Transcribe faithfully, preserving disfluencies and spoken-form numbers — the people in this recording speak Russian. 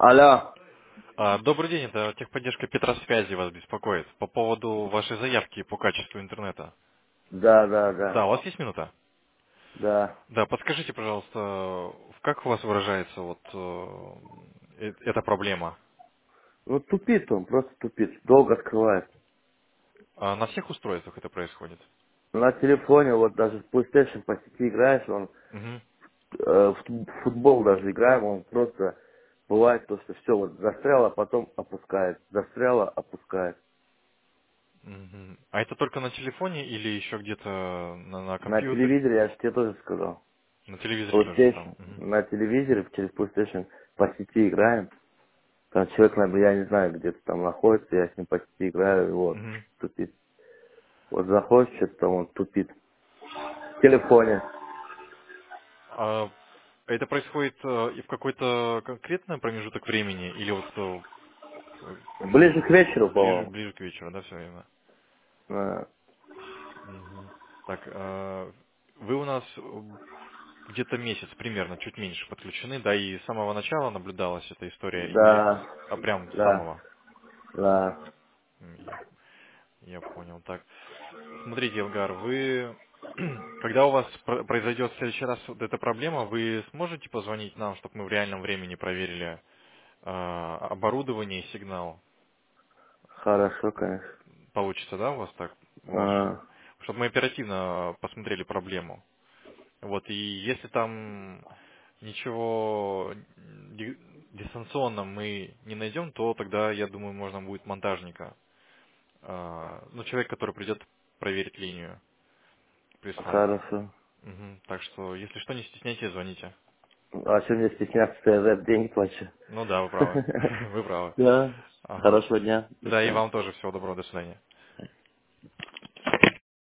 Алло. А, Добрый день, это техподдержка Петросвязи вас беспокоит по поводу вашей заявки по качеству интернета. Да, да, Да, да. у вас есть минута? Да. Да, подскажите, пожалуйста, в- как у вас выражается вот э, э- эта проблема? Ну тупит он, просто тупит. Долго открывает. А на всех устройствах это происходит? На телефоне, вот даже в PlayStation по сети играешь, он Мгм, э, в ту- в футбол даже играем, он просто бывает то, что все вот застряло, а потом опускает. Застряло, опускает. мгм. А это только на телефоне или еще где-то на, на На компьютере? телевизоре, я же тебе тоже сказал. На телевизоре тоже PlayStation. там. Мгм, На телевизоре через PlayStation по сети играем. Там человек, наверное, я не знаю, где-то там находится, я с ним по сети играю, и вот, мгм. тупит. Вот заходишь, что-то там он тупит. В телефоне. А это происходит э, и в какой-то конкретный промежуток времени или вот э, Ближе к вечеру, ближе, по-моему. ближе к вечеру, да, все время? А, Мгм. Так, э, вы у нас э, где-то месяц примерно, чуть меньше подключены, да, и с самого начала наблюдалась эта история, или да, а прям с да, самого? да. М, Я, я понял. Так, смотрите, Илгар, вы, когда у вас про- произойдет в следующий раз вот эта проблема, вы сможете позвонить нам, чтобы мы в реальном времени проверили э, оборудование и сигнал? Хорошо, конечно. Получится, да, у вас так? Вот. А, Чтобы мы оперативно посмотрели проблему. Вот, и если там ничего ди- дистанционно мы не найдем, то тогда, я думаю, можно будет монтажника, а, ну, человек, который придет проверить линию, прислать. хорошо. Мгм. Так что, если что, не стесняйтесь, звоните. А что мне стесняться, что я за это деньги плачу? Ну да, вы правы. Вы правы. Да. Ага. Хорошего дня. До Да, и свидания. вам тоже всего доброго, до свидания.